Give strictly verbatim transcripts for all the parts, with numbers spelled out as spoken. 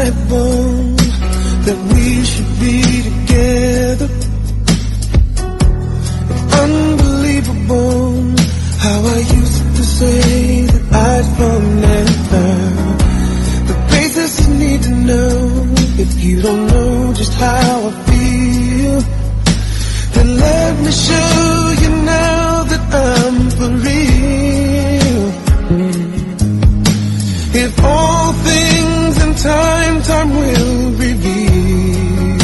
undeniable that we should be together. Unbelievable how I used to say that I'd fall never. The basics you need to know if you don't know just how I feel. Then let me show you now that I'm for real. If all things in time, time will reveal.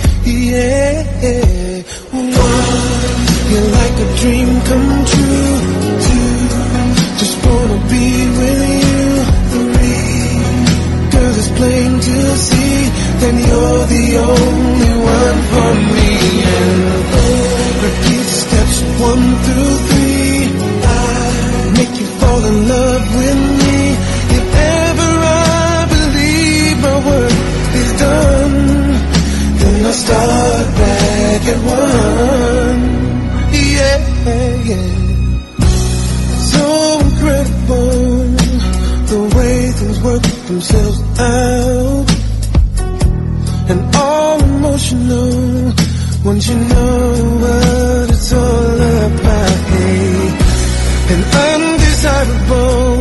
Yeah. One, you're like a dream come true. Two, just wanna be with you. Three, girl, it's plain to see that you're the only one for me. And four, repeat steps one through three. I make you fall in love with me. If ever I believe my work is done, then I'll start back at one. Yeah, yeah. So incredible the way things work themselves out, and all emotional once you know what it's all about. Hey, and undesirable